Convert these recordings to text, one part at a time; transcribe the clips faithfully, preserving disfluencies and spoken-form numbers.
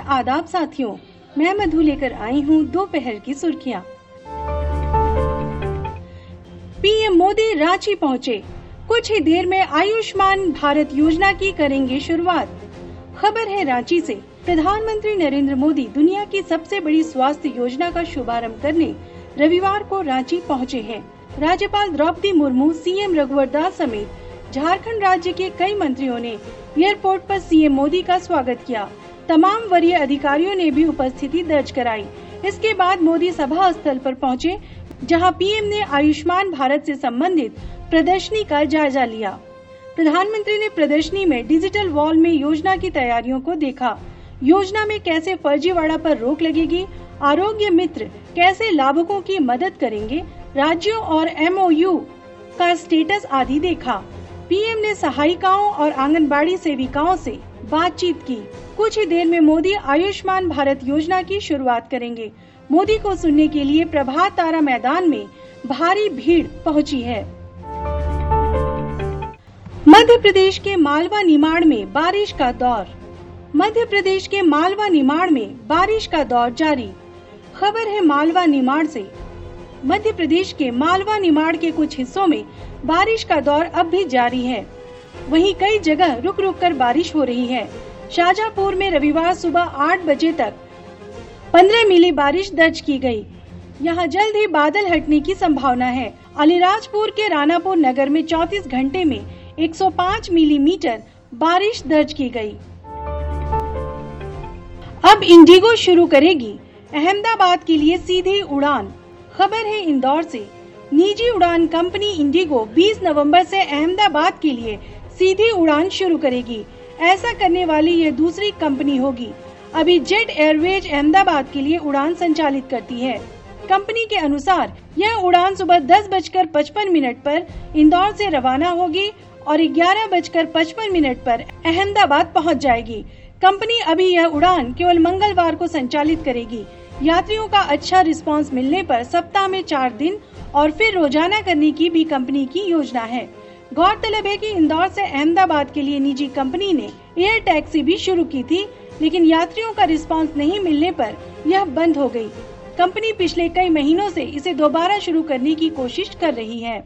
आदाब साथियों, मैं मधु लेकर आई हूँ दोपहर की सुर्खियाँ। पीएम मोदी रांची पहुँचे, कुछ ही देर में आयुष्मान भारत योजना की करेंगे शुरुआत। खबर है रांची से। प्रधानमंत्री नरेंद्र मोदी दुनिया की सबसे बड़ी स्वास्थ्य योजना का शुभारंभ करने रविवार को रांची पहुँचे हैं। राज्यपाल द्रौपदी मुर्मू, सीएम रघुवर दास समेत झारखंड राज्य के कई मंत्रियों ने एयरपोर्ट पर सीएम मोदी का स्वागत किया। तमाम वरीय अधिकारियों ने भी उपस्थिति दर्ज कराई। इसके बाद मोदी सभा स्थल पर पहुंचे, जहां पीएम ने आयुष्मान भारत से संबंधित प्रदर्शनी का जायजा लिया। प्रधानमंत्री ने प्रदर्शनी में डिजिटल वॉल में योजना की तैयारियों को देखा। योजना में कैसे फर्जीवाड़ा पर रोक लगेगी, आरोग्य मित्र कैसे लाभुकों की मदद करेंगे, राज्यों और एमओयू का स्टेटस आदि देखा। पीएम ने सहायिकाओं और आंगनबाड़ी सेविकाओं से बातचीत की। कुछ ही देर में मोदी आयुष्मान भारत योजना की शुरुआत करेंगे। मोदी को सुनने के लिए प्रभात तारा मैदान में भारी भीड़ पहुंची है। मध्य प्रदेश के मालवा निमाड़ में बारिश का दौर। मध्य प्रदेश के मालवा निमाड़ में बारिश का दौर जारी। खबर है मालवा निमाड़ से। मध्य प्रदेश के मालवा निमाड़ के कुछ हिस्सों में बारिश का दौर अब भी जारी है। वहीं कई जगह रुक रुक कर बारिश हो रही है। शाजापुर में रविवार सुबह आठ बजे तक पंद्रह मिली बारिश दर्ज की गई। यहां जल्द ही बादल हटने की संभावना है। अलीराजपुर के रानापुर नगर में चौंतीस घंटे में एक सौ पाँच मिलीमीटर बारिश दर्ज की गई। अब इंडिगो शुरू करेगी अहमदाबाद के लिए सीधी उड़ान। खबर है इंदौर से। निजी उड़ान कंपनी इंडिगो बीस नवंबर से अहमदाबाद के लिए सीधी उड़ान शुरू करेगी। ऐसा करने वाली यह दूसरी कंपनी होगी। अभी जेट एयरवेज अहमदाबाद के लिए उड़ान संचालित करती है। कंपनी के अनुसार यह उड़ान सुबह दस बजकर पचपन मिनट पर इंदौर से रवाना होगी और ग्यारह बजकर पचपन मिनट पर अहमदाबाद पहुंच जाएगी। कंपनी अभी यह उड़ान केवल मंगलवार को संचालित करेगी। यात्रियों का अच्छा रिस्पांस मिलने पर सप्ताह में चार दिन और फिर रोजाना करने की भी कंपनी की योजना है। गौरतलब है कि इंदौर से अहमदाबाद के लिए निजी कंपनी ने एयर टैक्सी भी शुरू की थी, लेकिन यात्रियों का रिस्पांस नहीं मिलने पर यह बंद हो गई। कंपनी पिछले कई महीनों से इसे दोबारा शुरू करने की कोशिश कर रही है।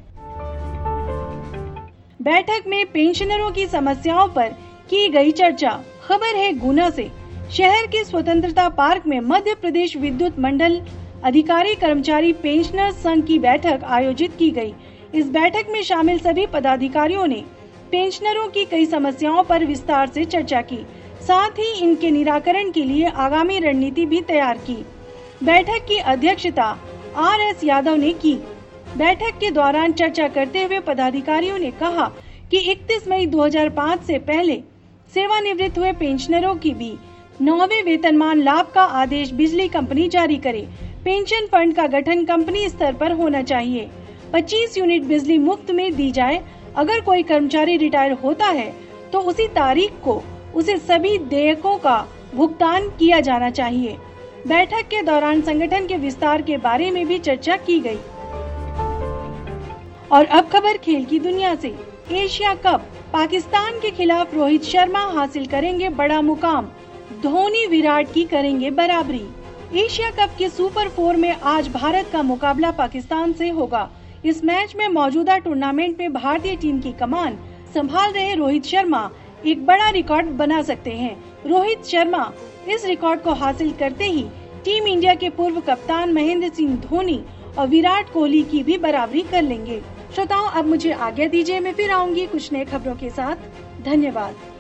बैठक में पेंशनरों की समस्याओं पर की गई चर्चा। खबर है गुना से। शहर के स्वतंत्रता पार्क में मध्य प्रदेश विद्युत मंडल अधिकारी कर्मचारी पेंशनर संघ की बैठक आयोजित की गई। इस बैठक में शामिल सभी पदाधिकारियों ने पेंशनरों की कई समस्याओं पर विस्तार से चर्चा की, साथ ही इनके निराकरण के लिए आगामी रणनीति भी तैयार की। बैठक की अध्यक्षता आर एस यादव ने की। बैठक के दौरान चर्चा करते हुए पदाधिकारियों ने कहा कि इकतीस मई दो हज़ार पाँच से पहले सेवानिवृत्त हुए पेंशनरों की भी नौवें वेतनमान लाभ का आदेश बिजली कंपनी जारी करे। पेंशन फंड का गठन कंपनी स्तर पर होना चाहिए। पच्चीस यूनिट बिजली मुफ्त में दी जाए। अगर कोई कर्मचारी रिटायर होता है तो उसी तारीख को उसे सभी देयकों का भुगतान किया जाना चाहिए। बैठक के दौरान संगठन के विस्तार के बारे में भी चर्चा की गई। और अब खबर खेल की दुनिया से। एशिया कप, पाकिस्तान के खिलाफ रोहित शर्मा हासिल करेंगे बड़ा मुकाम। धोनी विराट की करेंगे बराबरी। एशिया कप के सुपर फोर में आज भारत का मुकाबला पाकिस्तान से होगा। इस मैच में मौजूदा टूर्नामेंट में भारतीय टीम की कमान संभाल रहे रोहित शर्मा एक बड़ा रिकॉर्ड बना सकते हैं। रोहित शर्मा इस रिकॉर्ड को हासिल करते ही टीम इंडिया के पूर्व कप्तान महेंद्र सिंह धोनी और विराट कोहली की भी बराबरी कर लेंगे। श्रोताओं, अब मुझे आज्ञा दीजिए, मैं फिर आऊंगी कुछ नए खबरों के साथ। धन्यवाद।